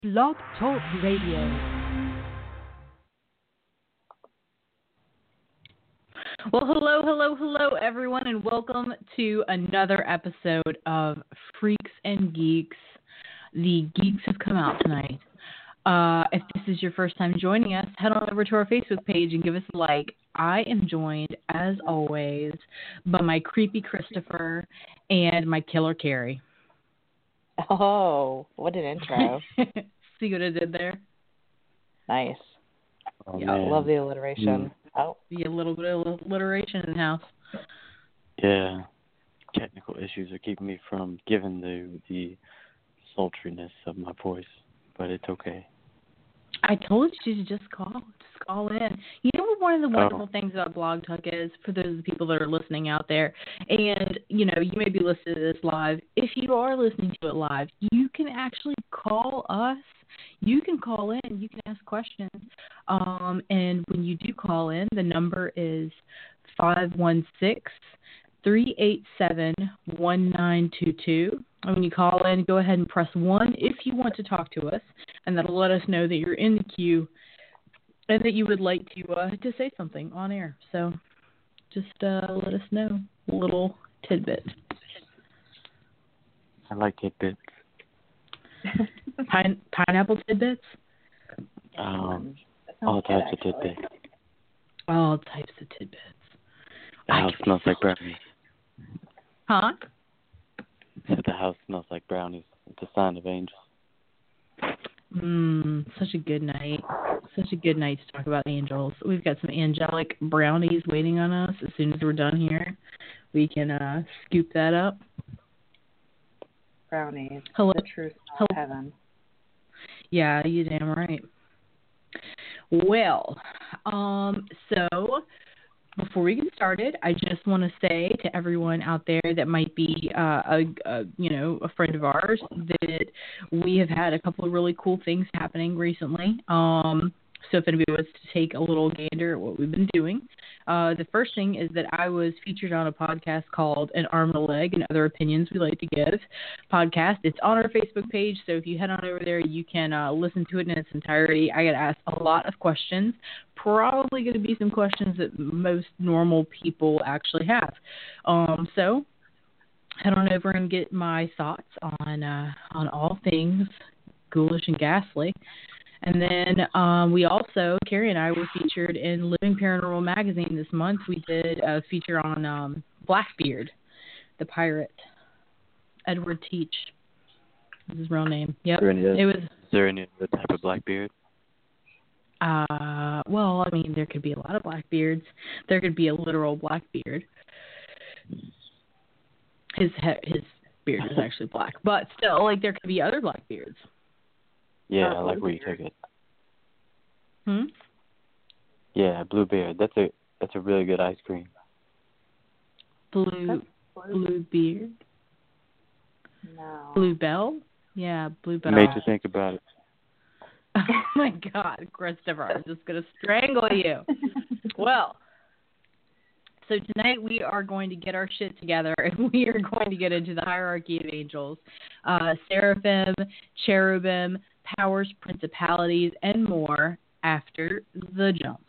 Blog Talk Radio. Well, hello, everyone, and welcome to another episode of Freaks and Geeks. The geeks have come out tonight. If this is your first time joining us, head on over to our Facebook page and give us a like. I am joined, as always, by my creepy Christopher and my killer Carrie. Oh, what an intro. See what I did there? Nice. Oh, yeah, man. love the alliteration. Oh. Yeah, a little bit of alliteration in the house. Yeah. Technical issues are keeping me from giving the sultriness of my voice, but it's okay. I told you to just call in. You know what one of the wonderful things about Blog Talk is, for those people that are listening out there, and, you know, you may be listening to this live. If you are listening to it live, you can actually call us. You can call in. You can ask questions. And when you do call in, the number is 516-387-1922. And when you call in, go ahead and press 1 if you want to talk to us, and that'll let us know that you're in the queue and that you would like to say something on air. So just let us know. A little tidbit. I like tidbits. Pineapple tidbits? All types of tidbits. All types of tidbits. The house smells like brownies. Huh? So the house smells like brownies. It's a sign of angels. Such a good night. Such a good night to talk about angels. We've got some angelic brownies waiting on us. As soon as we're done here, we can scoop that up. Brownies. Hello. The truth of heaven. Yeah, you damn right. Well, so before we get started, I just want to say to everyone out there that might be a friend of ours that we have had a couple of really cool things happening recently. So if anybody wants to take a little gander at what we've been doing, the first thing is that I was featured on a podcast called An Arm and a Leg and Other Opinions We Like to Give podcast. It's on our Facebook page, so if you head on over there, you can listen to it in its entirety. I got asked a lot of questions, probably going to be some questions that most normal people actually have. So head on over and get my thoughts on all things ghoulish and ghastly. And then we also, Carrie and I were featured in Living Paranormal Magazine this month. We did a feature on Blackbeard, the pirate. Edward Teach is his real name. Yep. Is there any other type of Blackbeard? Well, I mean, there could be a lot of Blackbeards. There could be a literal Blackbeard. His beard is actually black. But still, like, there could be other Blackbeards. Yeah, I like where you took it. Yeah, Bluebeard. That's a really good ice cream. Bluebeard? No. Bluebell? Yeah, Bluebell. Made you think about it. Oh my God, Christopher, I'm just going to strangle you. Well, so tonight we are going to get our shit together and we are going to get into the hierarchy of angels. Seraphim, cherubim, powers, principalities, and more after the jump.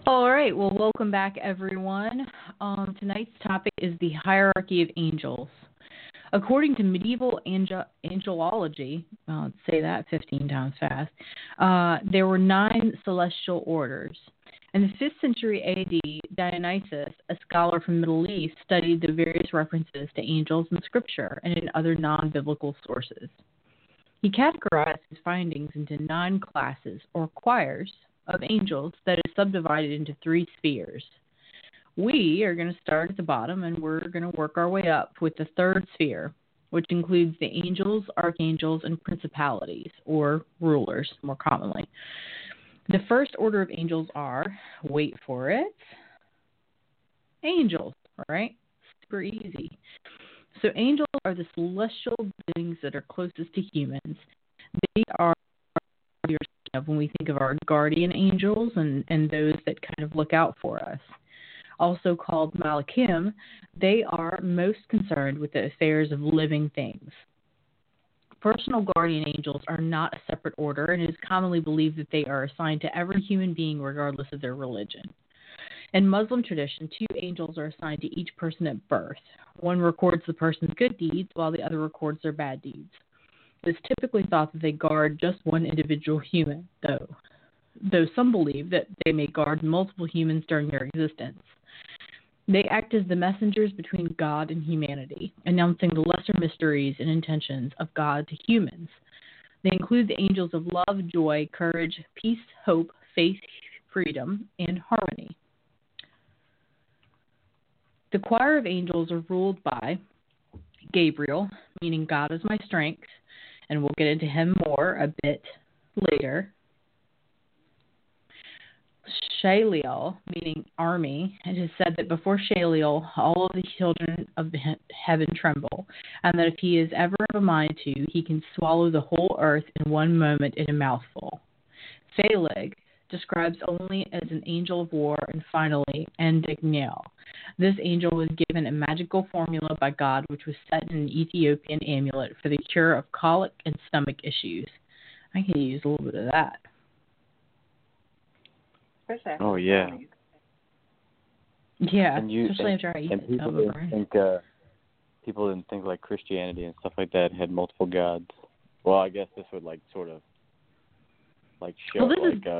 All right. Well, welcome back, everyone. Tonight's topic is the hierarchy of angels. According to medieval angelology, let's say that 15 times fast, there were 9 celestial orders. In the 5th century AD, Dionysius, a scholar from the Middle East, studied the various references to angels in Scripture and in other non-biblical sources. He categorized his findings into 9 classes, or choirs, of angels that is subdivided into 3 spheres. We are going to start at the bottom and we're going to work our way up with the 3rd sphere, which includes the angels, archangels, and principalities, or rulers more commonly. The first order of angels are, wait for it, angels, all right? Super easy. So angels are the celestial beings that are closest to humans. They are when we think of our guardian angels and those that kind of look out for us. Also called Malachim, they are most concerned with the affairs of living things. Personal guardian angels are not a separate order, and it is commonly believed that they are assigned to every human being regardless of their religion. In Muslim tradition, 2 angels are assigned to each person at birth. One records the person's good deeds, while the other records their bad deeds. It is typically thought that they guard just one individual human, though some believe that they may guard multiple humans during their existence. They act as the messengers between God and humanity, announcing the lesser mysteries and intentions of God to humans. They include the angels of love, joy, courage, peace, hope, faith, freedom, and harmony. The choir of angels are ruled by Gabriel, meaning God is my strength, and we'll get into him more a bit later. Shaliel, meaning army, it is said that before Shaliel, all of the children of heaven tremble, and that if he is ever of a mind to, he can swallow the whole earth in one moment in a mouthful. Phaleg describes only as an angel of war, and finally, Endigniel. This angel was given a magical formula by God, which was set in an Ethiopian amulet for the cure of colic and stomach issues. I could use a little bit of that. Oh, yeah. Yeah, especially after I eat it. People didn't think like Christianity and stuff like that had multiple gods. Well, I guess this would like sort of like show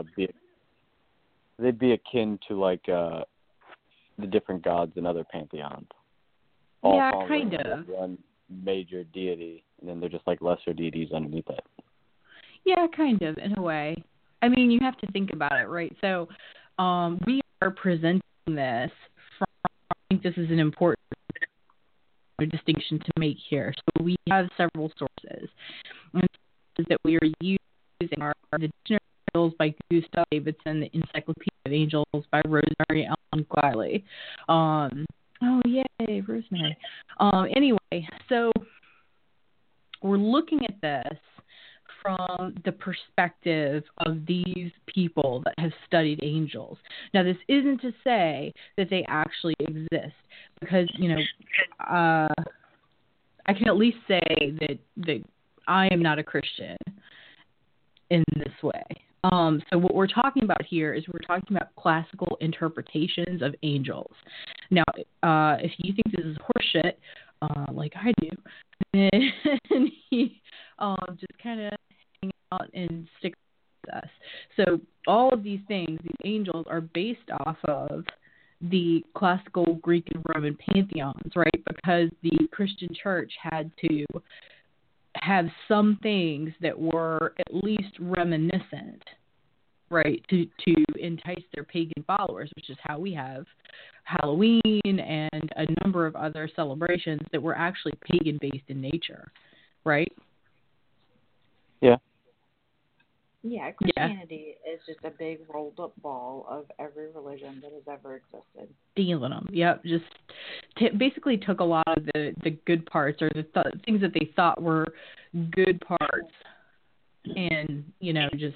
they'd be akin to like the different gods in other pantheons. Yeah, kind of. One major deity, and then they're just like lesser deities underneath it. Yeah, kind of, in a way. I mean, you have to think about it, right? So we are presenting this from, I think this is an important distinction to make here. So we have several sources. And the sources that we are using are the Dictionary of Angels by Gustav Davidson, the Encyclopedia of Angels by Rosemary Ellen Guiley. Oh, yay, Rosemary. Anyway, so we're looking at this from the perspective of these people that have studied angels. Now, this isn't to say that they actually exist, because, you know, I can at least say that I am not a Christian in this way. So what we're talking about here is we're talking about classical interpretations of angels. Now, if you think this is horseshit, like I do, then he just kind of hang out and stick with us. So all of these things, these angels, are based off of the classical Greek and Roman pantheons, right? Because the Christian church had to have some things that were at least reminiscent, right, to entice their pagan followers, which is how we have Halloween and a number of other celebrations that were actually pagan-based in nature, right? Yeah. Yeah, Christianity is just a big rolled-up ball of every religion that has ever existed. Stealing them, yep. Just basically took a lot of the good parts, or the things that they thought were good parts, and, you know, just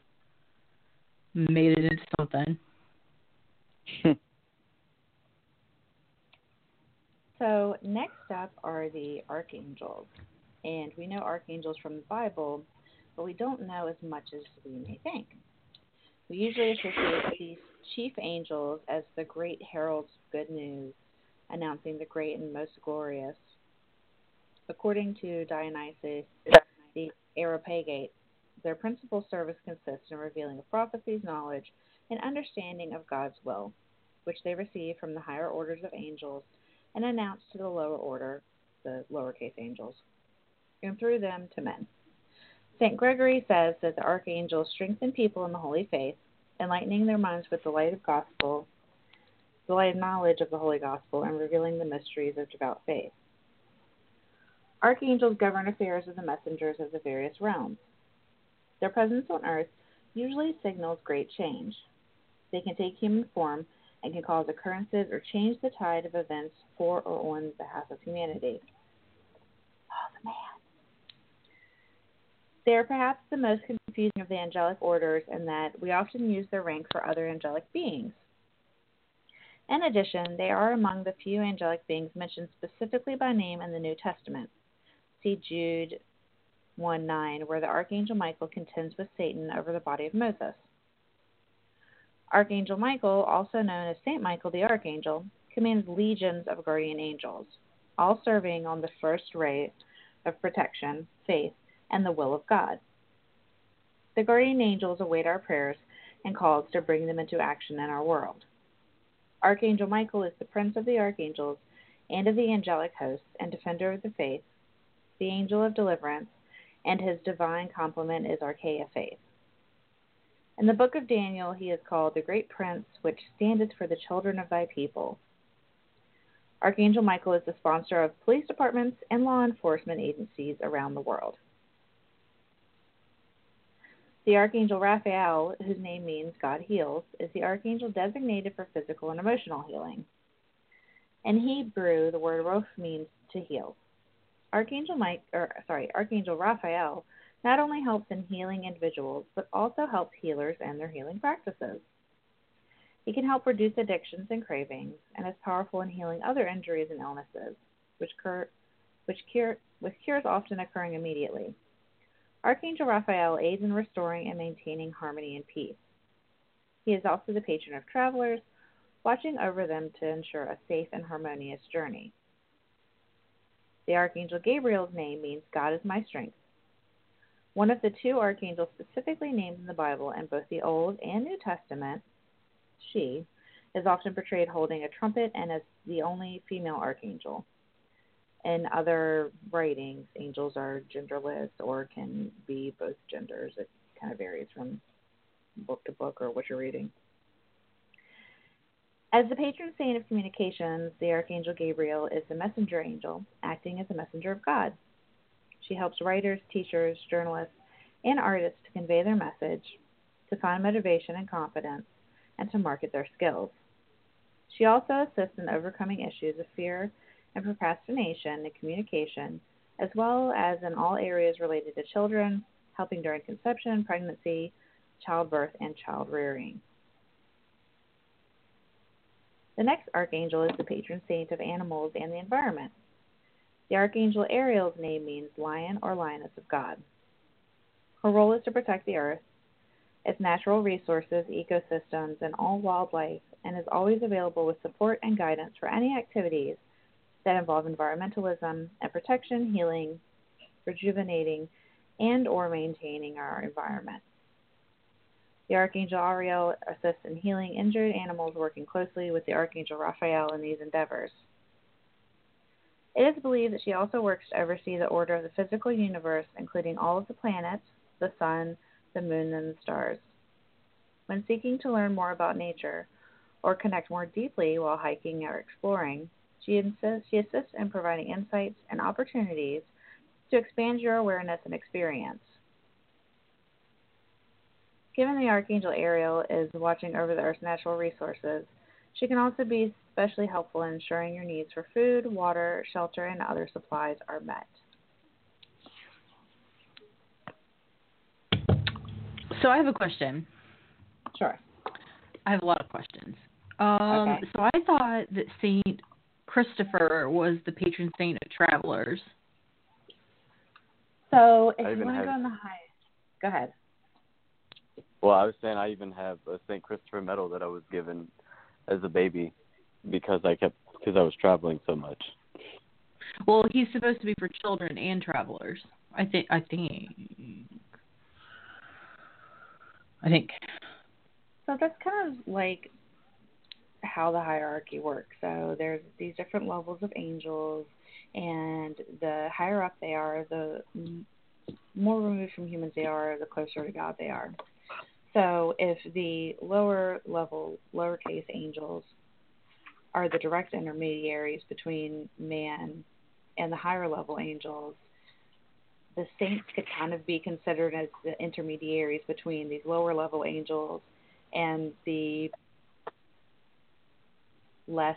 made it into something. So next up are the archangels. And we know archangels from the Bible, but we don't know as much as we may think. We usually associate these chief angels as the great heralds of good news, announcing the great and most glorious. According to Dionysius the Areopagite, their principal service consists in revealing of prophecies, knowledge, and understanding of God's will, which they receive from the higher orders of angels and announce to the lower order, the lowercase angels, and through them to men. St. Gregory says that the archangels strengthen people in the holy faith, enlightening their minds with the light of knowledge of the holy gospel, and revealing the mysteries of devout faith. Archangels govern affairs of the messengers of the various realms. Their presence on earth usually signals great change. They can take human form and can cause occurrences or change the tide of events for or on behalf of humanity. Oh, the man. They are perhaps the most confusing of the angelic orders in that we often use their rank for other angelic beings. In addition, they are among the few angelic beings mentioned specifically by name in the New Testament. See Jude 1:9, where the Archangel Michael contends with Satan over the body of Moses. Archangel Michael, also known as Saint Michael the Archangel, commands legions of guardian angels, all serving on the first ray of protection, faith, and the will of God. The guardian angels await our prayers and calls to bring them into action in our world. Archangel Michael is the prince of the archangels and of the angelic hosts and defender of the faith, the angel of deliverance, and his divine complement is Archeia faith. In the book of Daniel, he is called the Great Prince, which standeth for the children of thy people. Archangel Michael is the sponsor of police departments and law enforcement agencies around the world. The Archangel Raphael, whose name means God heals, is the archangel designated for physical and emotional healing. In Hebrew, the word Roph means to heal. Archangel Raphael not only helps in healing individuals, but also helps healers and their healing practices. He can help reduce addictions and cravings, and is powerful in healing other injuries and illnesses, with cures often occurring immediately. Archangel Raphael aids in restoring and maintaining harmony and peace. He is also the patron of travelers, watching over them to ensure a safe and harmonious journey. The Archangel Gabriel's name means God is my strength. One of the two archangels specifically named in the Bible in both the Old and New Testament, she, is often portrayed holding a trumpet and as the only female archangel. In other writings, angels are genderless or can be both genders. It kind of varies from book to book or what you're reading. As the patron saint of communications, the Archangel Gabriel is the messenger angel, acting as a messenger of God. She helps writers, teachers, journalists, and artists to convey their message, to find motivation and confidence, and to market their skills. She also assists in overcoming issues of fear and procrastination in communication, as well as in all areas related to children, helping during conception, pregnancy, childbirth, and child rearing. The next archangel is the patron saint of animals and the environment. The Archangel Ariel's name means lion or lioness of God. Her role is to protect the earth, its natural resources, ecosystems, and all wildlife, and is always available with support and guidance for any activities that involve environmentalism and protection, healing, rejuvenating, and or maintaining our environment. The Archangel Ariel assists in healing injured animals, working closely with the Archangel Raphael in these endeavors. It is believed that she also works to oversee the order of the physical universe, including all of the planets, the sun, the moon, and the stars. When seeking to learn more about nature or connect more deeply while hiking or exploring, she assists in providing insights and opportunities to expand your awareness and experience. Given the Archangel Ariel is watching over the Earth's natural resources, she can also be especially helpful in ensuring your needs for food, water, shelter, and other supplies are met. So I have a question. Sure. I have a lot of questions. Okay. So I thought that Saint Christopher was the patron saint of travelers. So if you want to go on the high, go ahead. Well, I was saying I even have a St. Christopher medal that I was given as a baby because I was traveling so much. Well, he's supposed to be for children and travelers. I think. So that's kind of like how the hierarchy works. So there's these different levels of angels, and the higher up they are, the more removed from humans they are, the closer to God they are. So if the lower level, lowercase angels are the direct intermediaries between man and the higher level angels, the saints could kind of be considered as the intermediaries between these lower level angels and the less,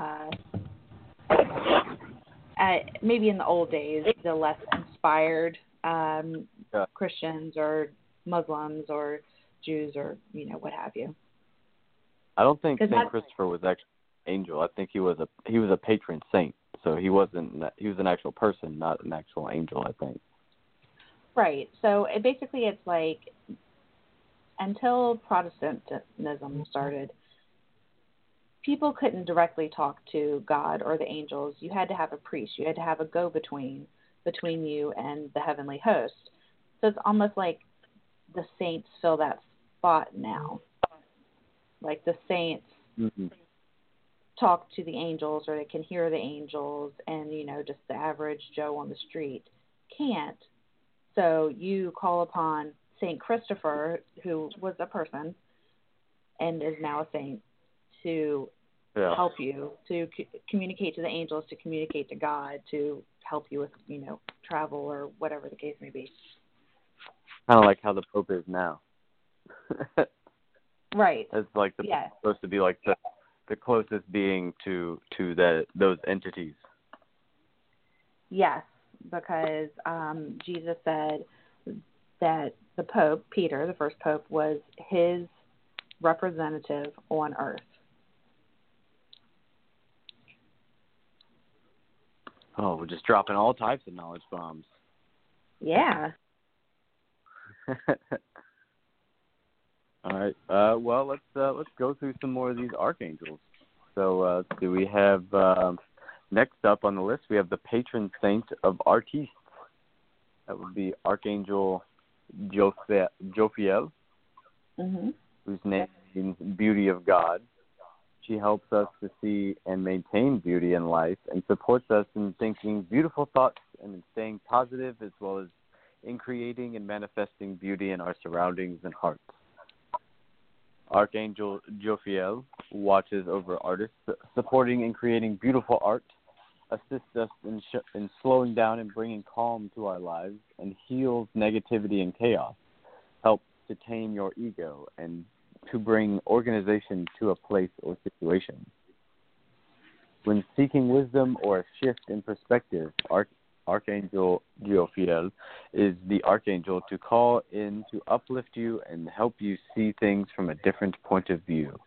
maybe in the old days, the less inspired Christians or Muslims or Jews or, what have you. I don't think St. Christopher was actually an angel. I think he was a patron saint. So he was an actual person, not an actual angel, I think. Right. So basically it's like until Protestantism started, people couldn't directly talk to God or the angels. You had to have a priest. You had to have a go-between between you and the heavenly host. So it's almost like the saints fill that spot now. Like the saints talk to the angels, or they can hear the angels, and, just the average Joe on the street can't. So you call upon St. Christopher, who was a person and is now a saint, to help you, to communicate to the angels, to communicate to God, to help you with, travel or whatever the case may be. Kind of like how the Pope is now. Right. It's like supposed to be like the closest being to those entities. Yes, because Jesus said that the Pope, Peter, the first Pope, was his representative on earth. Oh, we're just dropping all types of knowledge bombs. Yeah. All right. Well, let's go through some more of these archangels. So, do we have next up on the list? We have the patron saint of artistes. That would be Archangel Jophiel, whose name means beauty of God. She helps us to see and maintain beauty in life and supports us in thinking beautiful thoughts and in staying positive, as well as in creating and manifesting beauty in our surroundings and hearts. Archangel Jophiel watches over artists, supporting and creating beautiful art, assists us in slowing down and bringing calm to our lives, and heals negativity and chaos, helps to tame your ego, and to bring organization to a place or situation. When seeking wisdom or a shift in perspective, Archangel Jophiel is the archangel to call in to uplift you and help you see things from a different point of view.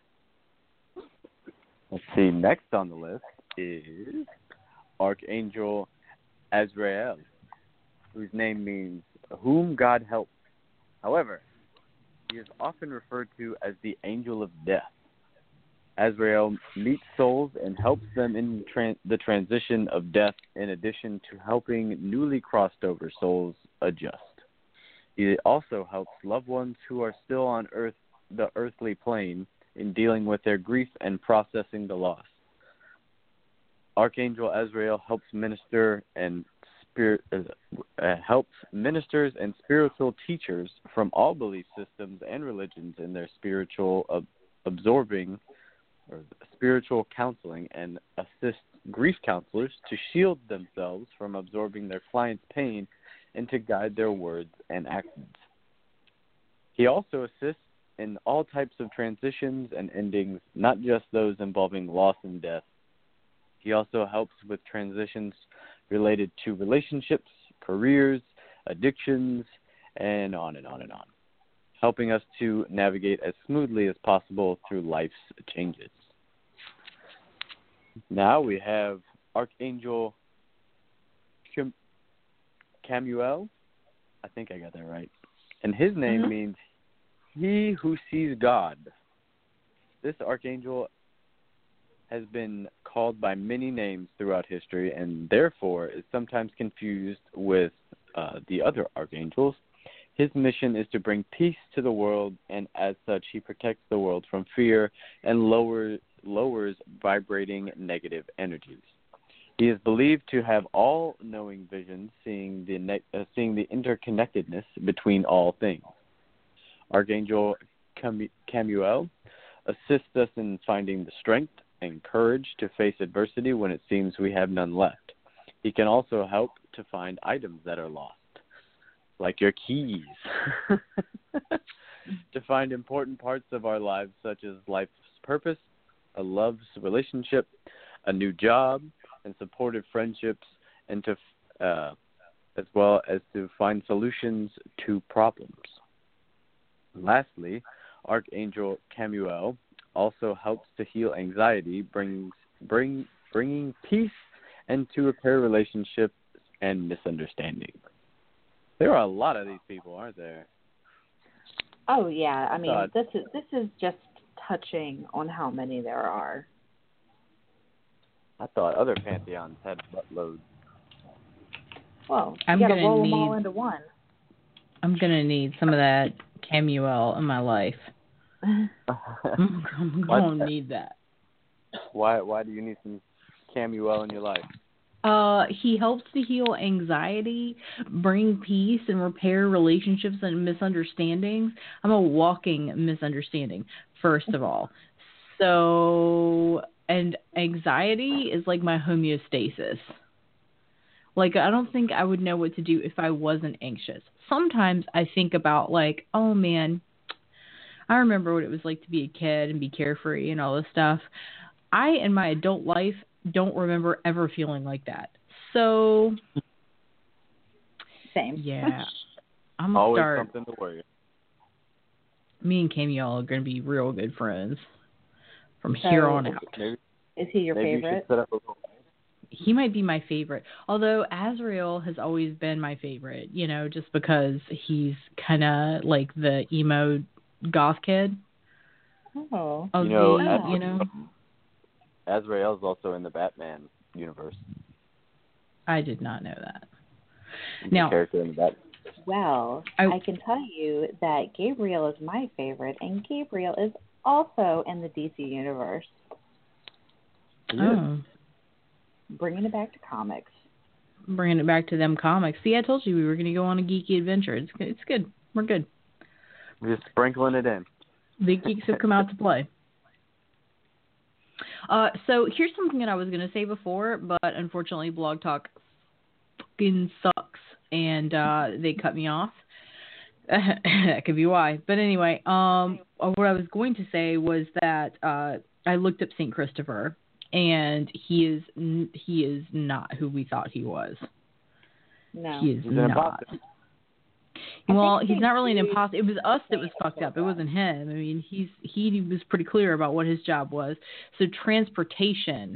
Let's see, next on the list is Archangel Azrael, whose name means whom God helps. However, he is often referred to as the angel of death. Azrael meets souls and helps them in the transition of death, in addition to helping newly crossed over souls adjust. He also helps loved ones who are still on earth, the earthly plane, in dealing with their grief and processing the loss. Archangel Azrael helps ministers and spiritual teachers from all belief systems and religions in their spiritual spiritual counseling, and assists grief counselors to shield themselves from absorbing their clients' pain and to guide their words and actions. He also assists in all types of transitions and endings, not just those involving loss and death. He also helps with transitions related to relationships, careers, addictions, and on and on and on, helping us to navigate as smoothly as possible through life's changes. Now we have Archangel Camuel. I think I got that right. And his name means He who sees God. This archangel has been called by many names throughout history and therefore is sometimes confused with the other archangels. His mission is to bring peace to the world, and as such, he protects the world from fear and lowers vibrating negative energies. He is believed to have all-knowing vision, seeing the interconnectedness between all things. Archangel Chamuel assists us in finding the strength and courage to face adversity when it seems we have none left. He can also help to find items that are lost, like your keys, to find important parts of our lives, such as life's purpose, a love's relationship, a new job, and supportive friendships, and to, as well as to find solutions to problems. Lastly, Archangel Chamuel also helps to heal anxiety, bringing peace and to repair relationships and misunderstandings. There are a lot of these people, aren't there? Oh yeah, I mean this is just touching on how many there are. I thought other pantheons had buttloads. Well, I'm you got to gonna roll them need- all into one. I'm gonna need some of that Chamuel in my life. I'm gonna need that. Why do you need some Chamuel in your life? He helps to heal anxiety, bring peace, and repair relationships and misunderstandings. I'm a walking misunderstanding, first of all. So, and anxiety is like my homeostasis. Like, I don't think I would know what to do if I wasn't anxious. Sometimes I think about, like, oh man, I remember what it was like to be a kid and be carefree and all this stuff. I, in my adult life, don't remember ever feeling like that. So, Same. yeah, I'm going to Always start. something to worry. Me and Camille are going to be real good friends from here on out. Maybe, Is he your maybe you favorite? should set up a little. He might be my favorite. Although Azrael has always been my favorite, you know, just because he's kind of like the emo goth kid. Oh. Of You know, the, you know. Azrael's also in the Batman universe. I did not know that. He's Now- a character in the Batman. Well, I can tell you that Gabriel is my favorite, and Gabriel is also in the DC universe. Oh, Bringing it back to comics. bringing it back to them comics. See, I told you we were going to go on a geeky adventure. It's good. We're good. We're just sprinkling it in. The geeks have come out to play. So here's something that I was going to say before, but unfortunately Blog Talk fucking sucks, and they cut me off. That could be why. But anyway, what I was going to say was that I looked up St. Christopher, and he is not who we thought he was. No. He is He's an not. imposter. Well, he's not really an imposter. It was us that was fucked up. It wasn't him. I mean, he was pretty clear about what his job was. So transportation,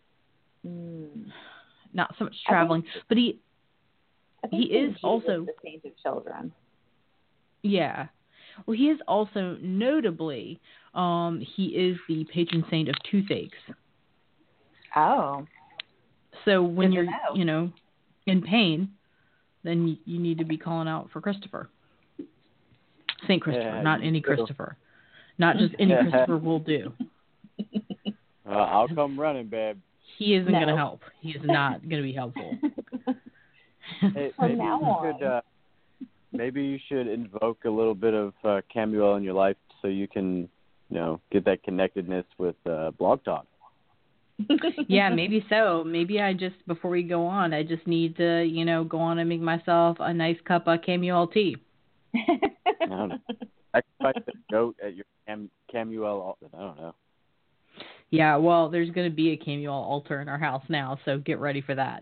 not so much traveling, but he is also the saint of children. Yeah. Well, he is also notably, he is the patron saint of toothaches. Oh. So when Good to you're, know. you know, in pain, then you need to be calling out for Christopher. Saint Christopher, Yeah, not any you do. Christopher. Not just any Christopher will do. I'll come running, babe. He isn't No. going to help. He is not going to be helpful. Hey, From now on. Maybe you should invoke a little bit of Chamuel in your life so you can, you know, get that connectedness with Blog Talk. Yeah, maybe so. Maybe I just, before we go on, I just need to, you know, go on and make myself a nice cup of Chamuel tea. I don't know. Sacrifice the goat at your Chamuel. I don't know. Yeah, well, there's going to be a Chamuel altar in our house now, so get ready for that.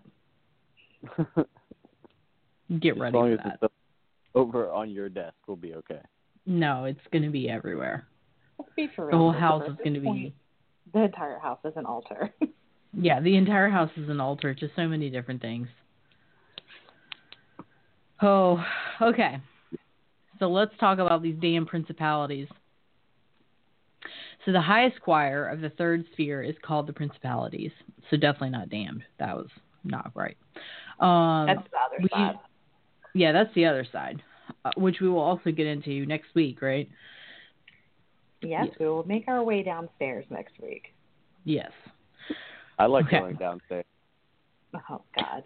Get ready As long for as that. it's over on your desk, we'll be okay. No, it's going to be everywhere. Let's be for real. The whole house Christopher. is going to At this be... point, the entire house is an altar. Yeah, the entire house is an altar to so many different things. Oh, okay. So let's talk about these damn principalities. So the highest choir of the third sphere is called the principalities. So definitely not damned. That was not right. That's the other side. Yeah, that's the other side, which we will also get into next week, right? Yes, we will make our way downstairs next week. Yes. I like going downstairs. Oh, God.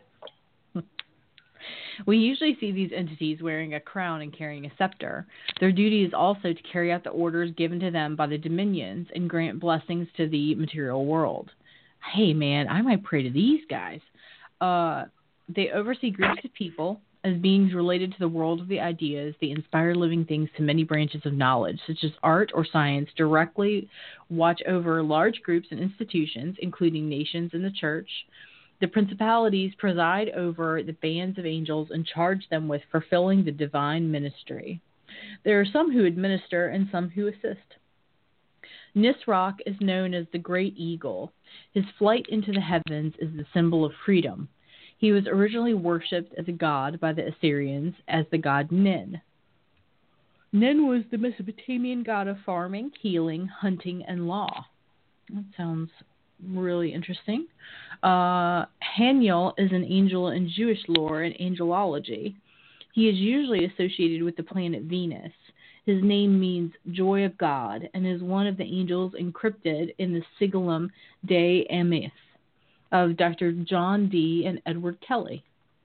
We usually see these entities wearing a crown and carrying a scepter. Their duty is also to carry out the orders given to them by the dominions and grant blessings to the material world. Hey, man, I might pray to these guys. They oversee groups of people as beings related to the world of the ideas. They inspire living things to many branches of knowledge, such as art or science, directly watch over large groups and institutions, including nations and the church. The principalities preside over the bands of angels and charge them with fulfilling the divine ministry. There are some who administer and some who assist. Nisroch is known as the Great Eagle. His flight into the heavens is the symbol of freedom. He was originally worshipped as a god by the Assyrians as the god Nin. Nin was the Mesopotamian god of farming, healing, hunting, and law. That sounds really interesting. Haniel is an angel in Jewish lore and angelology. He is usually associated with the planet Venus. His name means joy of God and is one of the angels encrypted in the Sigillum Dei Amith of Dr. John D. and Edward Kelly.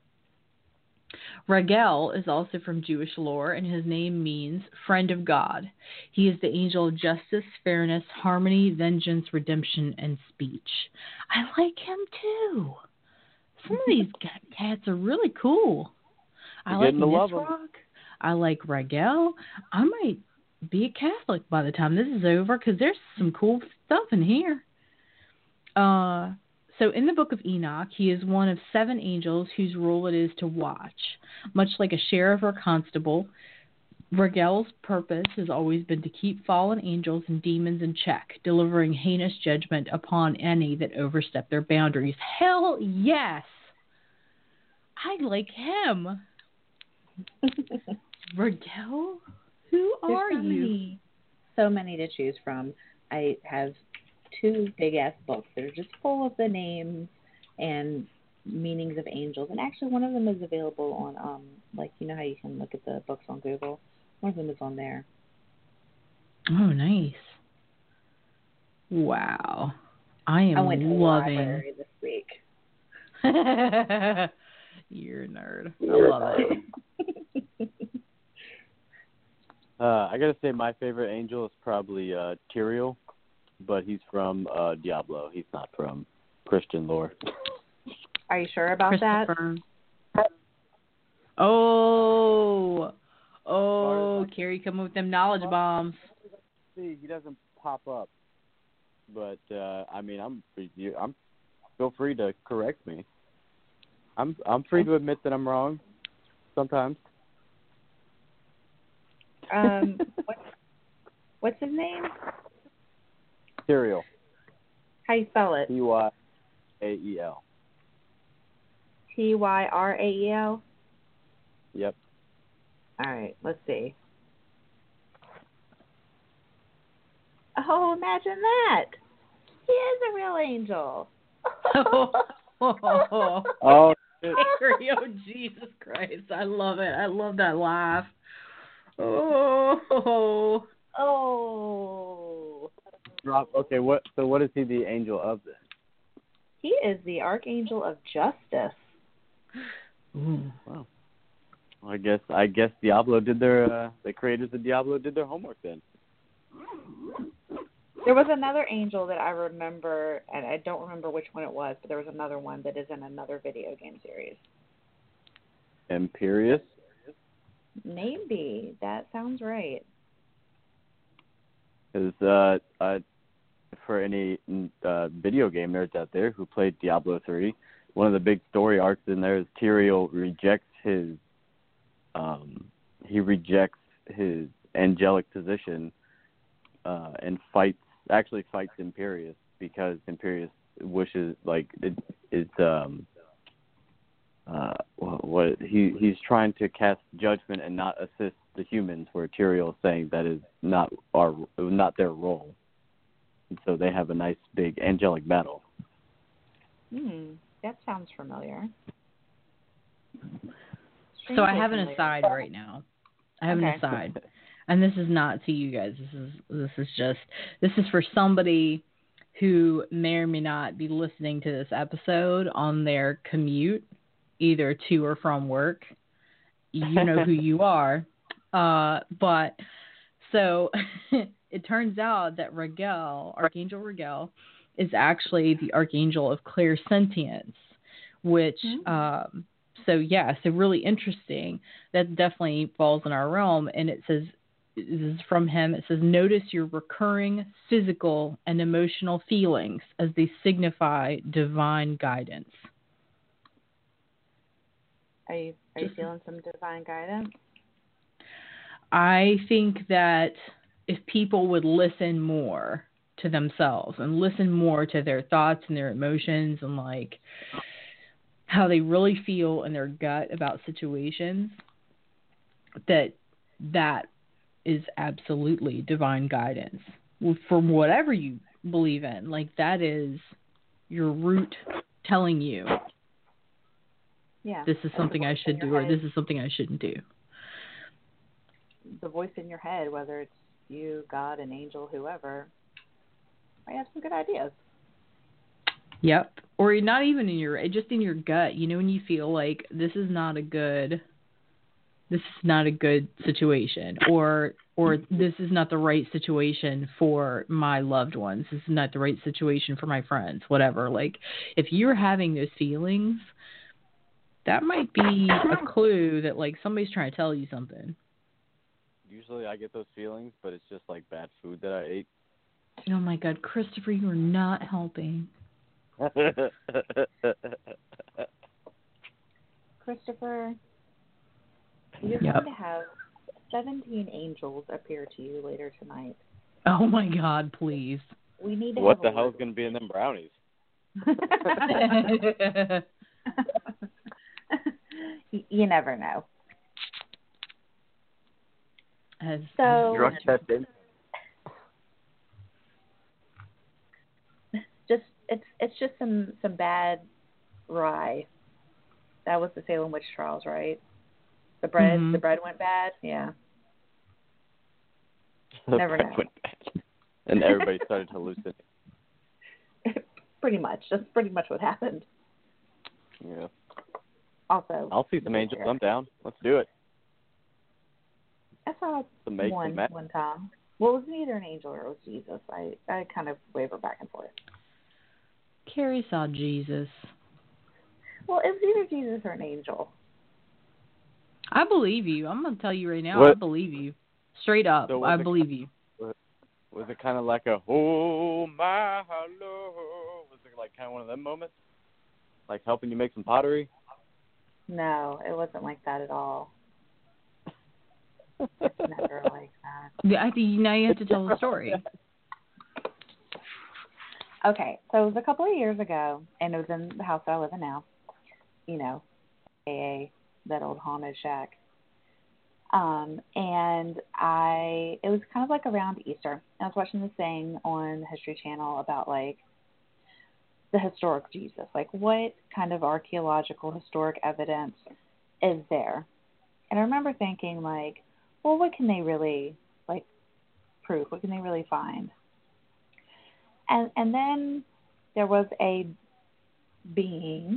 Ragel is also from Jewish lore, and his name means friend of God. He is the angel of justice, fairness, harmony, vengeance, redemption, and speech. I like him too. Some of these cats are really cool. I like Nisroch. I like Ragel. I might be a Catholic by the time this is over because there's some cool stuff in here. So in the book of Enoch, he is one of 7 angels whose role it is to watch. Much like a sheriff or constable, Ragel's purpose has always been to keep fallen angels and demons in check, delivering heinous judgment upon any that overstep their boundaries. Hell yes! I like him. Ragel? Who are you? So many to choose from. I have 2 big-ass books that are just full of the names and meanings of angels. And actually, one of them is available on, like, you know how you can look at the books on Google? One of them is on there. Oh, nice. Wow. I went to the library this week. You're a nerd. I love it. I gotta say my favorite angel is probably Tyrael, but he's from Diablo. He's not from Christian lore. Are you sure about that? Oh, Carrie coming with them knowledge bombs. See, he doesn't pop up, but I mean, I'm feel free to correct me. I'm free to admit that I'm wrong sometimes. What's his name? Tyrael. How you spell it? Tyrael. Tyrael? Yep. All right, let's see. Oh, imagine that. He is a real angel. Oh, Harry, oh, Jesus Christ. I love it. I love that laugh. Oh. Okay, so what is he the angel of then? He is the Archangel of Justice. Ooh. Wow. Well, I guess Diablo did their the creators of Diablo did their homework then. There was another angel that I remember, and I don't remember which one it was, but there was another one that is in another video game series. Imperius? Maybe. That sounds right. Because for any video game nerds out there who played Diablo 3, one of the big story arcs in there is Tyrael rejects his angelic position and fights Imperius because Imperius wishes what he's trying to cast judgment and not assist the humans, where Tyrael is saying that is not their role. And so they have a nice big angelic battle. That sounds familiar. So I have an aside right now. I have an aside, and this is not to you guys. This is for somebody who may or may not be listening to this episode on their commute, either to or from work. You know who you are. But so it turns out that Rigel, Archangel Rigel, is actually the Archangel of clairsentience, which, so really interesting. That definitely falls in our realm. And it says, this is from him, it says, notice your recurring physical and emotional feelings as they signify divine guidance. Are you feeling some divine guidance? I think that if people would listen more to themselves and listen more to their thoughts and their emotions and like how they really feel in their gut about situations, that is absolutely divine guidance from whatever you believe in. Like that is your root telling you, this is something I should do or this is something I shouldn't do. The voice in your head, whether it's you, God, an angel, whoever, might have some good ideas. Yep. Or not even just in your gut, when you feel like this is not a good situation, or this is not the right situation for my loved ones. This is not the right situation for my friends, whatever. Like if you're having those feelings, that might be a clue that like somebody's trying to tell you something. Usually I get those feelings, but it's just like bad food that I ate. Oh my God, Christopher, you are not helping. Christopher, you're going to have 17 angels appear to you later tonight. Oh my God, please. We need to What the hell is going to be in them brownies? You never know. So, drug tested. It's just some bad rye. That was the Salem witch trials, right? The bread went bad. Yeah. Never know. Went bad. And everybody started to hallucinate. Pretty much. That's pretty much what happened. Yeah. Also, I'll see some angels. I'm down. Let's do it. I saw one time. Well, it was either an angel or it was Jesus. I kind of waver back and forth. Carrie saw Jesus. Well, it was either Jesus or an angel. I believe you. I'm going to tell you right now, I believe you. Straight up, so I believe you. Was it kind of like a, oh, my Lord? Was it like kind of one of them moments? Like helping you make some pottery? No, it wasn't like that at all. It's never like that. Yeah, I think now you have to tell the story. Okay, so it was a couple of years ago, and it was in the house that I live in now. A.A. that old haunted shack. And it was kind of like around Easter. I was watching this thing on the History Channel about like the historic Jesus. Like what kind of archaeological historic evidence is there? And I remember thinking like, well, what can they really like prove? What can they really find? And then there was a being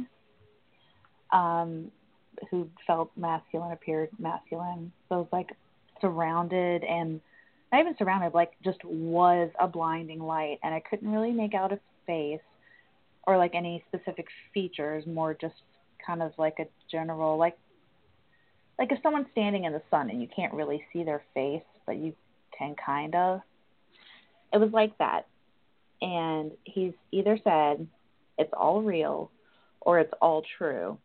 who felt masculine, appeared masculine. So it was like surrounded and not even surrounded, like just was a blinding light. And I couldn't really make out a face or like any specific features, more just kind of like a general, like if someone's standing in the sun and you can't really see their face, but you can kind of. It was like that. And he's either said it's all real or it's all true.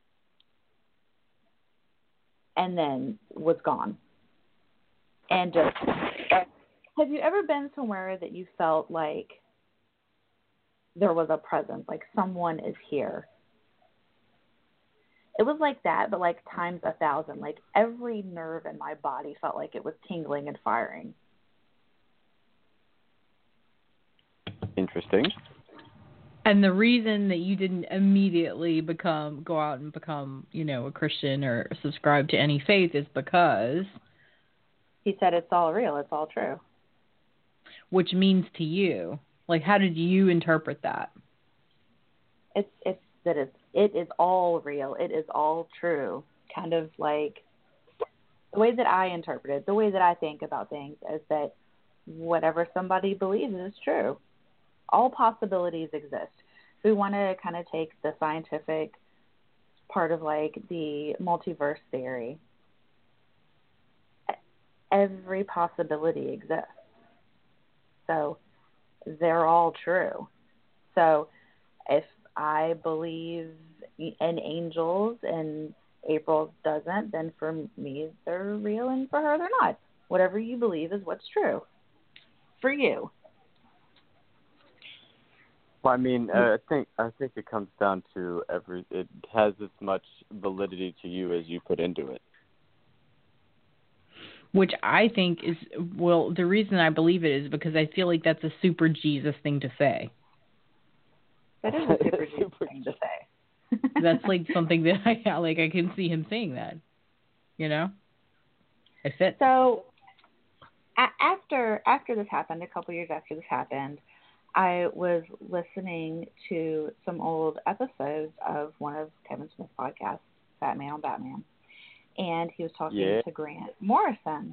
And then was gone. And just, have you ever been somewhere that you felt like there was a presence, like someone is here? It was like that, but like times 1,000. Like every nerve in my body felt like it was tingling and firing. Interesting. And the reason that you didn't immediately go out and become, a Christian or subscribe to any faith is because, He said it's all real, it's all true. which means to you, like, how did you interpret that? It is all real. It is all true. Kind of like the way that I interpret it, the way that I think about things is that whatever somebody believes is true. All possibilities exist. If we want to kind of take the scientific part of like the multiverse theory, every possibility exists. So they're all true. So if I believe in angels and April doesn't, then for me they're real and for her they're not. Whatever you believe is what's true for you. Well, I mean, I think it comes down to it has as much validity to you as you put into it. Which I think is, well, the reason I believe it is because I feel like that's a super Jesus thing to say. That is a super Jesus thing to say. That's like something that I can see him saying that. It fits. So after this happened, a couple years after this happened, I was listening to some old episodes of one of Kevin Smith's podcasts, Fat Man on Batman. And he was talking to Grant Morrison.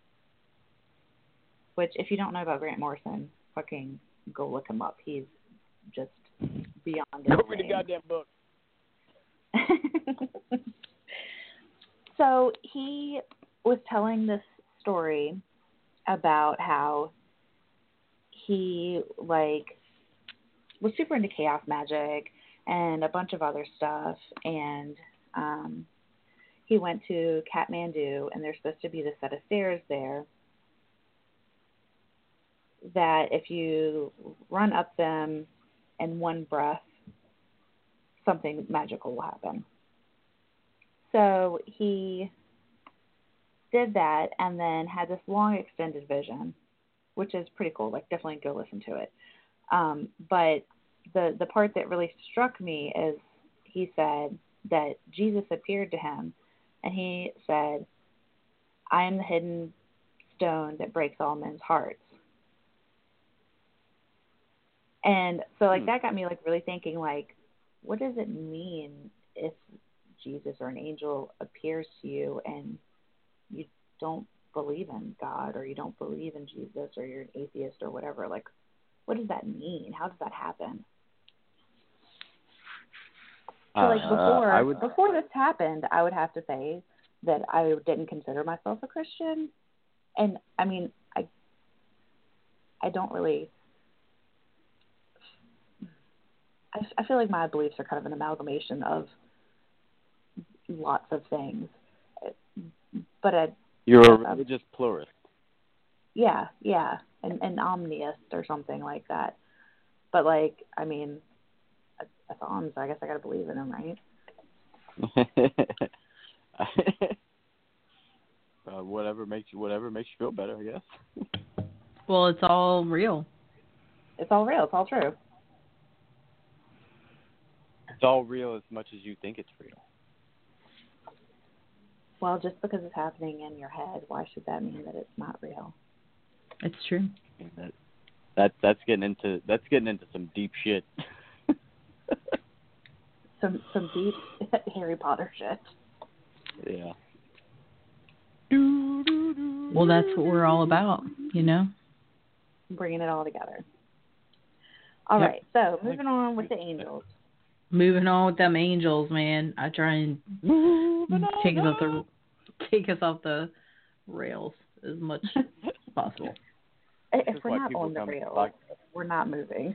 Which, if you don't know about Grant Morrison, fucking go look him up. He's just beyond insane. Go read the goddamn book. So he was telling this story about how he was super into chaos magic and a bunch of other stuff, and he went to Kathmandu, and there's supposed to be this set of stairs there that if you run up them in one breath, something magical will happen. So he did that and then had this long extended vision, which is pretty cool. Like, definitely go listen to it. But the part that really struck me is he said that Jesus appeared to him and he said, "I am the hidden stone that breaks all men's hearts." And so that got me really thinking, what does it mean if Jesus or an angel appears to you and you don't believe in God or you don't believe in Jesus or you're an atheist or whatever? What does that mean? How does that happen? So before this happened, I would have to say that I didn't consider myself a Christian. And I mean, I don't really, I feel like my beliefs are kind of an amalgamation of lots of things. But you're a religious pluralist. Yeah, an omniist or something like that. But I mean, that's on, so I guess I gotta believe in him, right? Whatever makes you feel better, I guess. Well, it's all real. It's all real. It's all true. It's all real as much as you think it's real. Well, just because it's happening in your head, why should that mean that it's not real? It's true. That's getting into some deep shit. some deep Harry Potter shit. Yeah. Well, that's what we're all about, Bringing it all together. All right, so moving on with the angels. Moving on with them angels, man. I try and take us off the rails as much as possible. If we're not on the rails, we're not moving.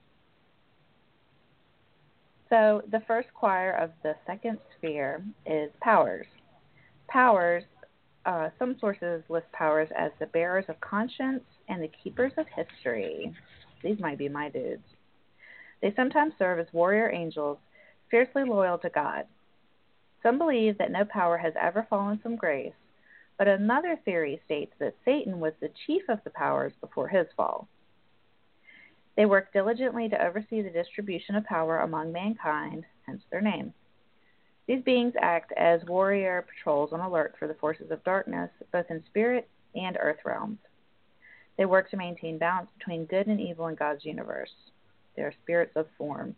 So the first choir of the second sphere is powers. Powers, some sources list powers as the bearers of conscience and the keepers of history. These might be my dudes. They sometimes serve as warrior angels, fiercely loyal to God. Some believe that no power has ever fallen from grace, but another theory states that Satan was the chief of the powers before his fall. They work diligently to oversee the distribution of power among mankind, hence their name. These beings act as warrior patrols on alert for the forces of darkness, both in spirit and earth realms. They work to maintain balance between good and evil in God's universe. They are spirits of form.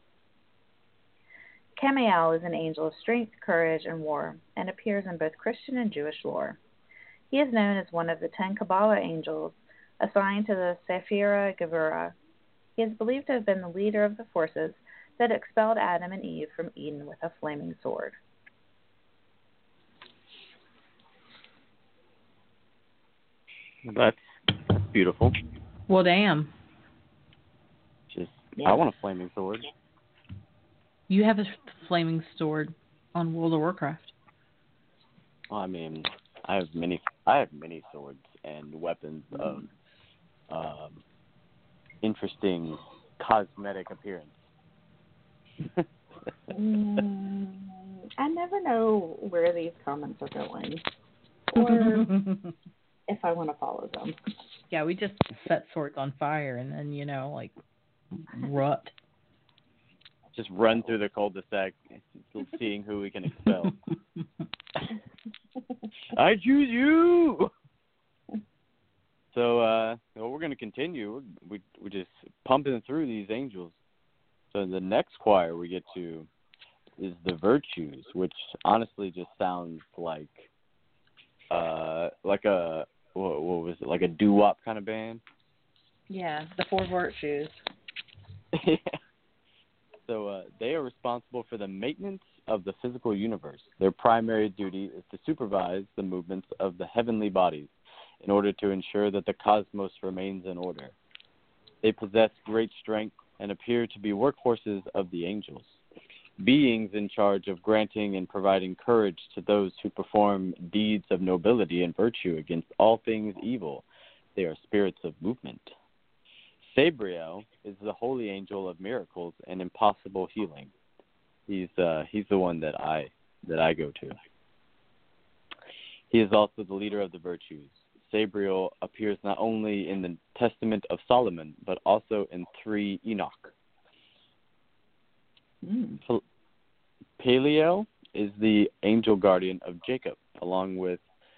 Camiel is an angel of strength, courage, and war, and appears in both Christian and Jewish lore. He is known as one of the 10 Kabbalah angels assigned to the Sephira Gevurah. He is believed to have been the leader of the forces that expelled Adam and Eve from Eden with a flaming sword. That's beautiful. Well, damn. I want a flaming sword. You have a flaming sword on World of Warcraft. Well, I mean, I have many swords and weapons of interesting cosmetic appearance. I never know where these comments are going, or if I want to follow them. Yeah, we just set swords on fire and then, like, rut. Just run through the cul-de-sac, seeing who we can expel. I choose you! So, we're going to continue. We're just pumping through these angels. So the next choir we get to is the Virtues, which honestly just sounds like a what was it, like a doo-wop kind of band? Yeah, the 4 Virtues. Yeah. So they are responsible for the maintenance of the physical universe. Their primary duty is to supervise the movements of the heavenly bodies in order to ensure that the cosmos remains in order. They possess great strength and appear to be workhorses of the angels, beings in charge of granting and providing courage to those who perform deeds of nobility and virtue against all things evil. They are spirits of movement. Sabriel is the holy angel of miracles and impossible healing. He's the one that I go to. He is also the leader of the virtues. Sabriel appears not only in the Testament of Solomon, but also in 3 Enoch. Peliel is the angel guardian of Jacob, along with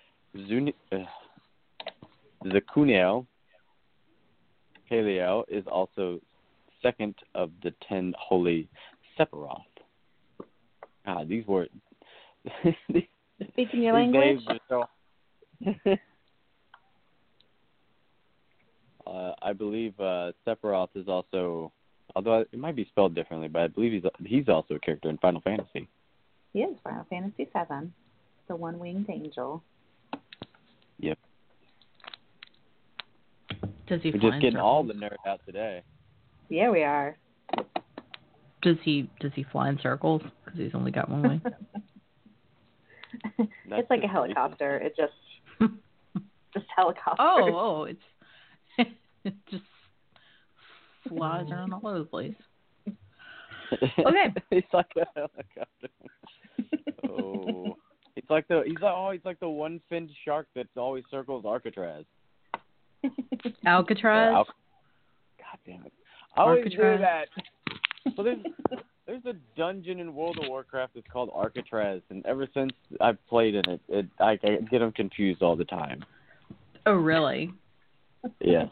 Zekuniel. Peliel is also second of the 10 holy Sephiroth. These words. Speaking your language? I believe Sephiroth is also, although it might be spelled differently, but I believe he's also a character in Final Fantasy. He is Final Fantasy VII, the one-winged angel. Yep. Does he? We're just getting all the nerds out today. Yeah, we are. Does he fly in circles? Because he's only got one wing. It's like a helicopter. It just helicopter. Oh, it just flies around all over the place. Okay. It's like a helicopter. He's like the one-finned shark that always circles Alcatraz. Alcatraz? God damn it! I always do that. Well, there's a dungeon in World of Warcraft that's called Alcatraz, and ever since I've played in it, I get them confused all the time. Oh, really? Yes.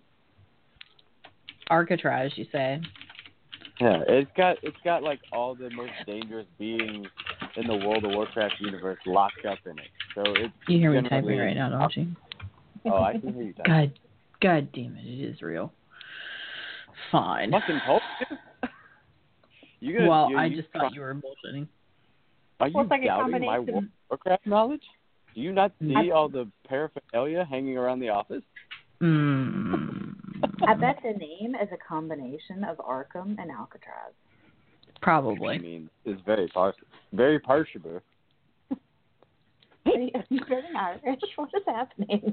Alcatraz, you say? Yeah, it's got like all the most dangerous beings in the World of Warcraft universe locked up in it. So it's you hear me typing right now, don't you? Oh, I can hear you typing. God damn it! It is real. Fine. Fucking told you. I just thought you were bullshitting. Are you doubting my World of Warcraft knowledge? Do you not see all the paraphernalia hanging around the office? I bet the name is a combination of Arkham and Alcatraz. Probably. I mean, it's very partial. Are you getting Irish? What is happening?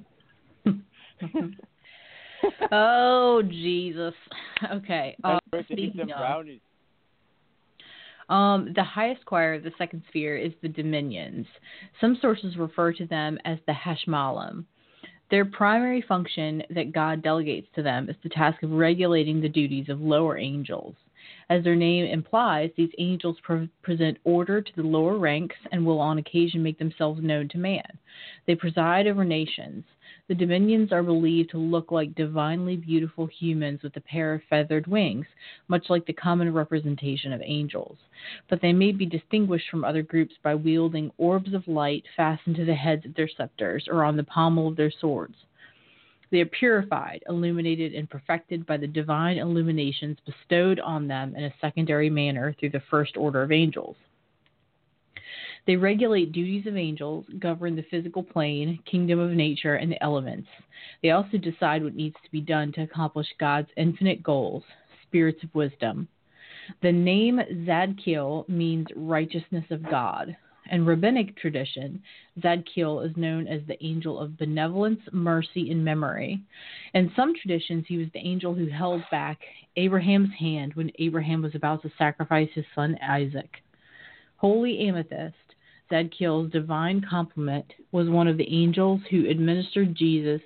Oh, Jesus. Okay. Speaking of, The highest choir of the second sphere is the dominions. Some sources refer to them as the Hashmalim. Their primary function that God delegates to them is the task of regulating the duties of lower angels. As their name implies, these angels present order to the lower ranks and will on occasion make themselves known to man. They preside over nations. The dominions are believed to look like divinely beautiful humans with a pair of feathered wings, much like the common representation of angels. But they may be distinguished from other groups by wielding orbs of light fastened to the heads of their scepters or on the pommel of their swords. They are purified, illuminated, and perfected by the divine illuminations bestowed on them in a secondary manner through the first order of angels. They regulate duties of angels, govern the physical plane, kingdom of nature, and the elements. They also decide what needs to be done to accomplish God's infinite goals, spirits of wisdom. The name Zadkiel means righteousness of God. In rabbinic tradition, Zadkiel is known as the angel of benevolence, mercy, and memory. In some traditions, he was the angel who held back Abraham's hand when Abraham was about to sacrifice his son Isaac. Holy Amethyst, Zadkiel's divine complement, was one of the angels who administered Jesus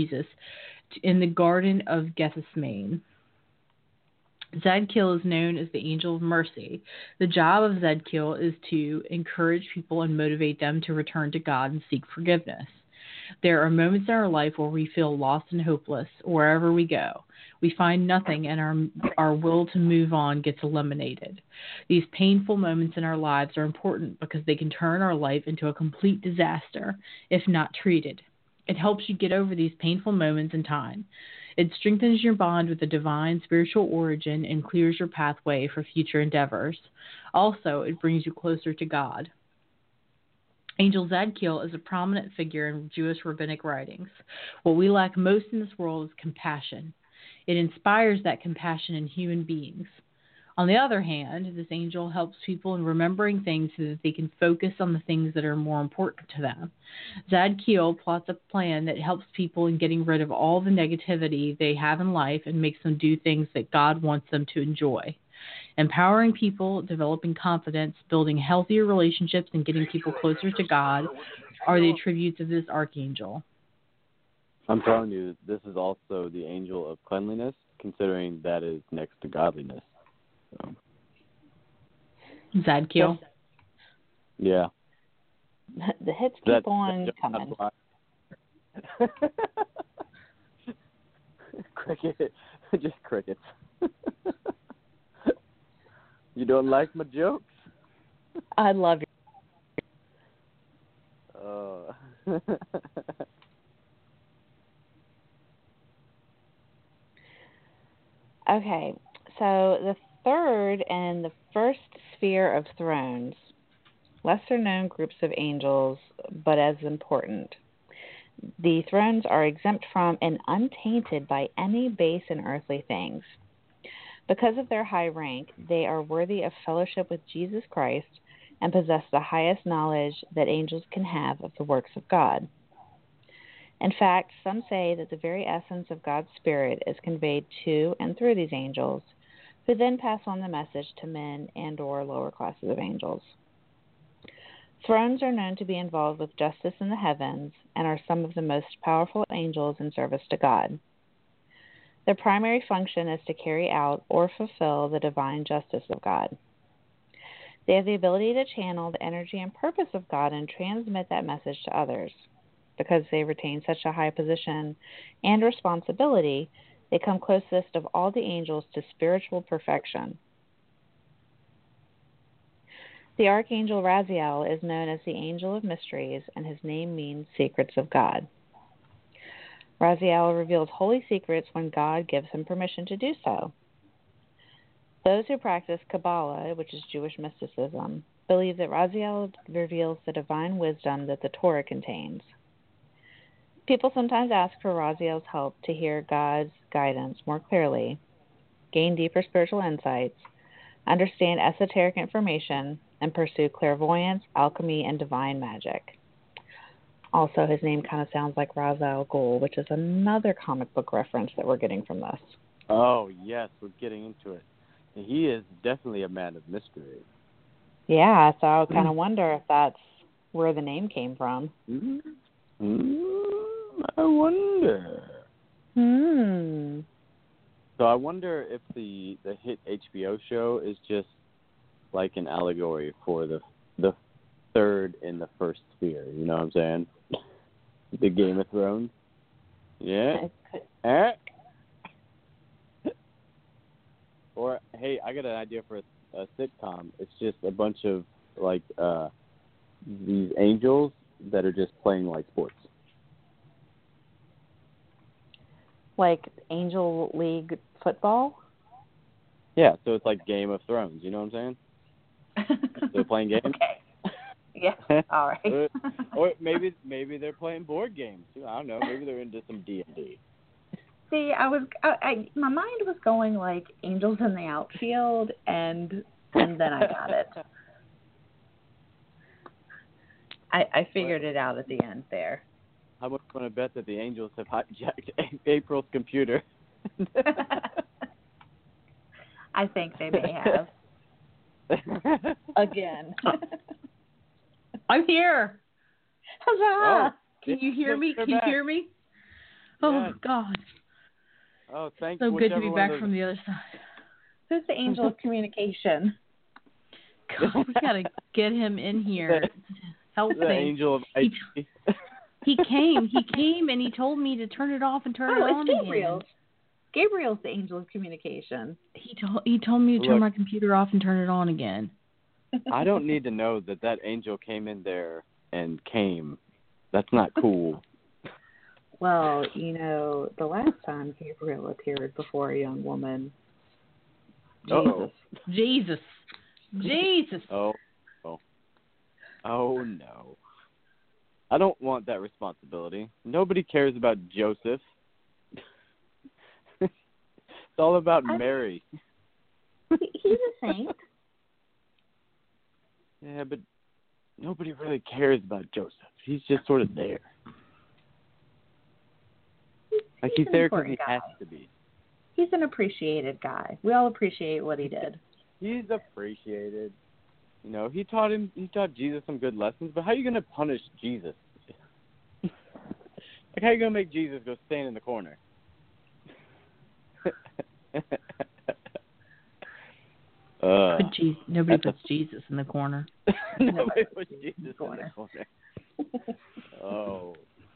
in the Garden of Gethsemane. Zadkiel is known as the angel of mercy. The job of Zadkiel is to encourage people and motivate them to return to God and seek forgiveness. There are moments in our life where we feel lost and hopeless wherever we go. We find nothing and our will to move on gets eliminated. These painful moments in our lives are important because they can turn our life into a complete disaster if not treated. It helps you get over these painful moments in time. It strengthens your bond with the divine spiritual origin and clears your pathway for future endeavors. Also, it brings you closer to God. Angel Zadkiel is a prominent figure in Jewish rabbinic writings. What we lack most in this world is compassion. It inspires that compassion in human beings. On the other hand, this angel helps people in remembering things so that they can focus on the things that are more important to them. Zadkiel plots a plan that helps people in getting rid of all the negativity they have in life and makes them do things that God wants them to enjoy. Empowering people, developing confidence, building healthier relationships, and getting people closer to God are the attributes of this archangel. I'm telling you, this is also the angel of cleanliness, considering that is next to godliness. So. Zadkiel? Yeah. The hits keep on coming. Cricket. Just crickets. You don't like my jokes? I love you. Okay, so the third and the first sphere of thrones, lesser known groups of angels, but as important. The thrones are exempt from and untainted by any base and earthly things. Because of their high rank, they are worthy of fellowship with Jesus Christ and possess the highest knowledge that angels can have of the works of God. In fact, some say that the very essence of God's Spirit is conveyed to and through these angels, who then pass on the message to men and or lower classes of angels. Thrones are known to be involved with justice in the heavens and are some of the most powerful angels in service to God. Their primary function is to carry out or fulfill the divine justice of God. They have the ability to channel the energy and purpose of God and transmit that message to others. Because they retain such a high position and responsibility, they come closest of all the angels to spiritual perfection. The Archangel Raziel is known as the Angel of Mysteries, and his name means Secrets of God. Raziel reveals holy secrets when God gives him permission to do so. Those who practice Kabbalah, which is Jewish mysticism, believe that Raziel reveals the divine wisdom that the Torah contains. People sometimes ask for Raziel's help to hear God's guidance more clearly, gain deeper spiritual insights, understand esoteric information, and pursue clairvoyance, alchemy, and divine magic. Also, his name kind of sounds like Ra's al Ghul, which is another comic book reference that we're getting from this. Oh, yes, we're getting into it. He is definitely a man of mystery. Yeah, so I kind of wonder if that's where the name came from. I wonder. So I wonder if the hit HBO show is just like an allegory for the third in the first sphere. You know what I'm saying? The Game of Thrones. Yeah. Or hey, I got an idea for a sitcom. It's just a bunch of like these angels that are just playing like sports. Like Angel League football? Yeah, so it's like Game of Thrones. You know what I'm saying? They're playing games. Okay. Yeah. All right. or maybe they're playing board games. I don't know. Maybe they're into some D&D. See, my mind was going like angels in the outfield, and then I got it. I figured it out at the end there. How much do you want to bet that the Angels have hijacked April's computer? I think they may have. Again. I'm here. Huzzah! Can you hear me? Can you hear me? Oh, yes. God. Oh, thanks. So good to be back from the other side. Who's the angel of communication? God, we got to get him in here. Help me. The angel of IT. He came and he told me to turn it off and turn it on Gabriel. again. Gabriel's the angel of communication. He told me to turn my computer off and turn it on again. I don't need to know that angel came in there and came. That's not cool. Well, the last time Gabriel appeared before a young woman, Jesus. Oh no. I don't want that responsibility. Nobody cares about Joseph. It's all about Mary. He's a saint. Yeah, but nobody really cares about Joseph. He's just sort of there. He's there because he has to be. He's an appreciated guy. We all appreciate what he did. He's appreciated. He taught Jesus some good lessons, but how are you going to punish Jesus? How are you going to make Jesus go stand in the corner? Nobody puts Jesus in the corner. Nobody puts Jesus in the corner. Oh,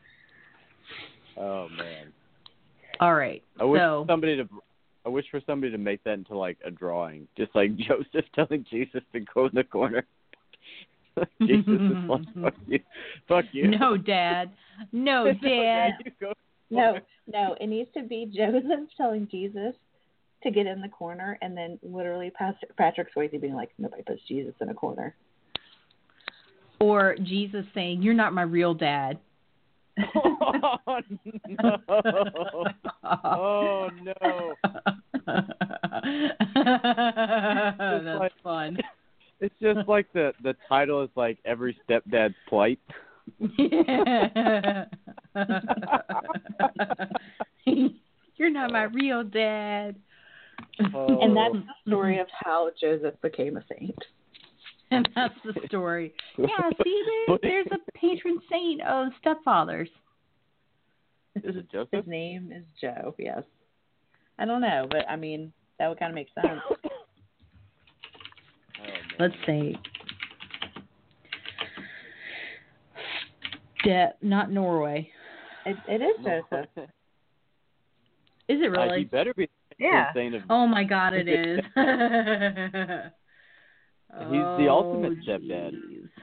man. All right. I wish for somebody to make that into like a drawing, just like Joseph telling Jesus to go in the corner. Jesus is like, fuck you. No, Dad. No, Dad. No. It needs to be Joseph telling Jesus to get in the corner, and then literally Patrick Swayze being like, nobody puts Jesus in a corner. Or Jesus saying, "You're not my real dad." Oh no! Oh no! That's fun. It's just like the title is like Every Stepdad's Plight. You're not my real dad. Oh. And that's the story of how Joseph became a saint. And that's the story. Yeah, see, there's a patron saint of stepfathers. Is it Joseph? His name is Joe, yes. I don't know, but I mean, that would kind of make sense. Let's see. Not Norway. It is Joseph. Is it really? He better be. Yeah. Oh my God, it is. He's the ultimate stepdad.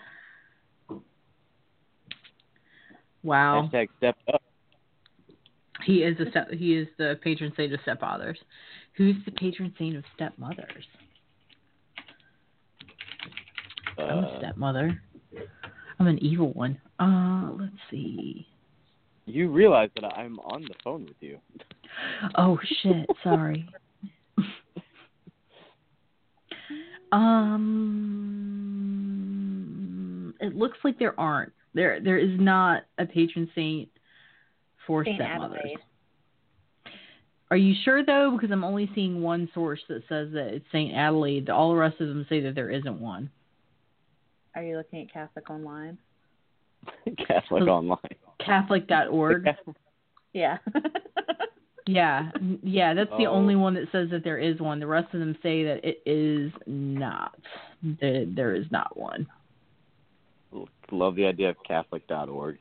Wow. # step up. He is the patron saint of stepfathers. Who's the patron saint of stepmothers? I'm a stepmother. I'm an evil one. Let's see. You realize that I'm on the phone with you. Oh shit! Sorry. It looks like there aren't. There is not a patron saint for Saint stepmothers. Adelaide. Are you sure though? Because I'm only seeing one source that says that it's Saint Adelaide. All the rest of them say that there isn't one. Are you looking at Catholic Online? Catholic Online. Catholic.org. Yeah. Yeah, that's the only one that says that there is one. The rest of them say that it is not. There is not one. Love the idea of Catholic.org.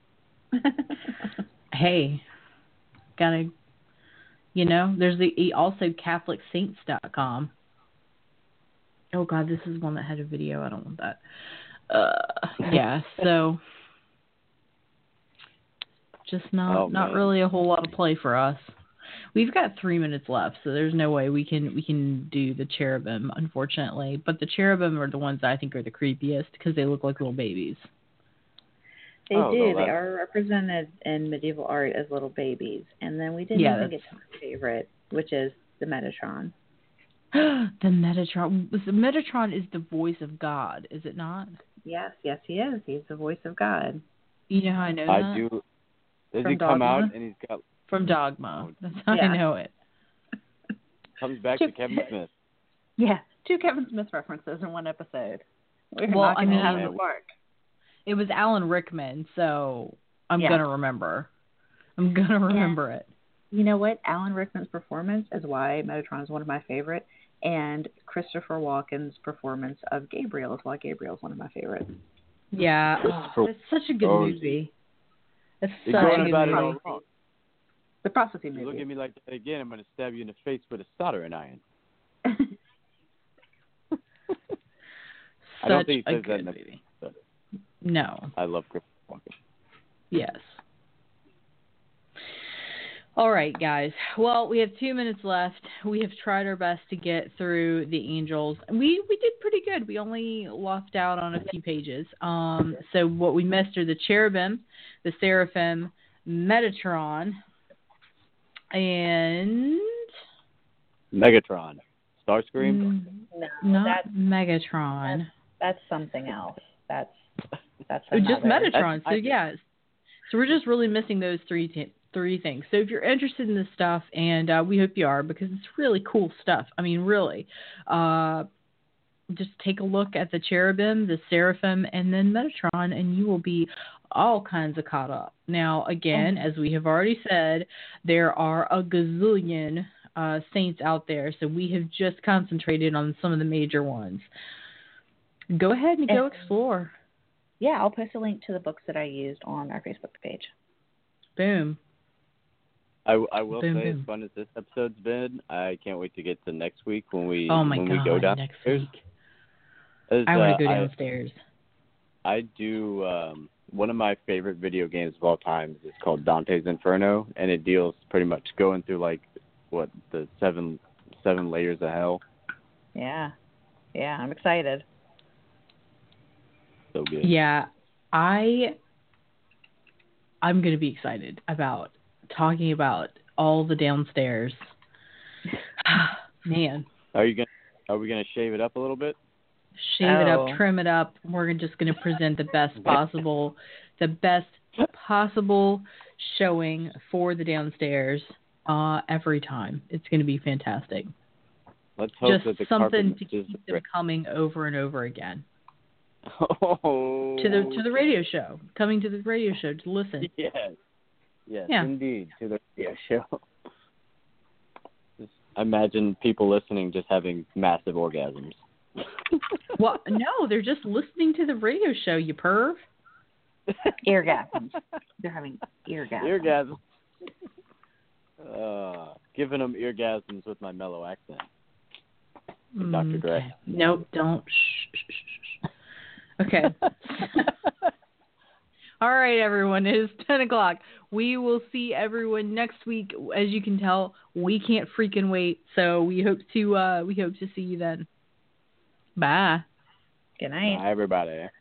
Hey, gotta, there's also CatholicSaints.com. Oh God, this is one that had a video. I don't want that. Yeah, so just not really a whole lot of play for us. We've got 3 minutes left, so there's no way we can do the cherubim, unfortunately. But the cherubim are the ones that I think are the creepiest because they look like little babies. They do. They are represented in medieval art as little babies. And then we didn't even get to my favorite, which is the Metatron. The Metatron. The Metatron is the voice of God, is it not? Yes, he is. He's the voice of God. You know how I know that? I do. Does he come out and he's got... From Dogma. That's how I know it. Comes back to Kevin Smith. Yeah, 2 Kevin Smith references in one episode. We're well, knocking it out of the park. It was Alan Rickman, so I'm going to remember. I'm going to remember it. You know what? Alan Rickman's performance is why Metatron is one of my favorite, and Christopher Walken's performance of Gabriel is why Gabriel is one of my favorites. Yeah, it's such a good movie. It's such a good movie. The prophecy movie. You look at me like that again, I'm going to stab you in the face with a soldering iron. I don't think he says that in the movie. No. I love Christopher Walken. Yes. All right, guys. Well, we have 2 minutes left. We have tried our best to get through the angels. We did pretty good. We only lost out on a few pages. So what we missed are the cherubim, the seraphim, Metatron, and Megatron. Starscream? No, not Megatron. That's something else. That's just Metatron. So we're just really missing those three things. So if you're interested in this stuff, and we hope you are, because it's really cool stuff. I mean, really, just take a look at the cherubim, the seraphim, and then Metatron, and you will be all kinds of caught up. Now, again, as we have already said, there are a gazillion saints out there, so we have just concentrated on some of the major ones. Go ahead and go explore. Yeah, I'll post a link to the books that I used on our Facebook page. Boom. I will say, as fun as this episode's been, I can't wait to get to next week when we go downstairs. Next week. I want to go downstairs. I do one of my favorite video games of all time is called Dante's Inferno, and it deals pretty much going through the seven layers of hell. Yeah, I'm excited. So good. Yeah, I'm going to be excited about talking about all the downstairs. Man. Are we gonna shave it up a little bit? Shave it up, trim it up. We're just going to present the best possible showing for the downstairs every time. It's going to be fantastic. Let's hope just that the something to keep them coming over and over again. Oh. To the radio show. Coming to the radio show to listen. Yes, indeed, to the radio show. Just imagine people listening just having massive orgasms. Well, no, they're just listening to the radio show, you perv. Eargasms. They're having eargasms. Giving them eargasms with my mellow accent. Dr. Dre. Okay. Nope, don't. Shh. Okay. All right, everyone. It is 10 o'clock. We will see everyone next week. As you can tell, we can't freaking wait. So we hope to see you then. Bye. Good night. Bye, everybody.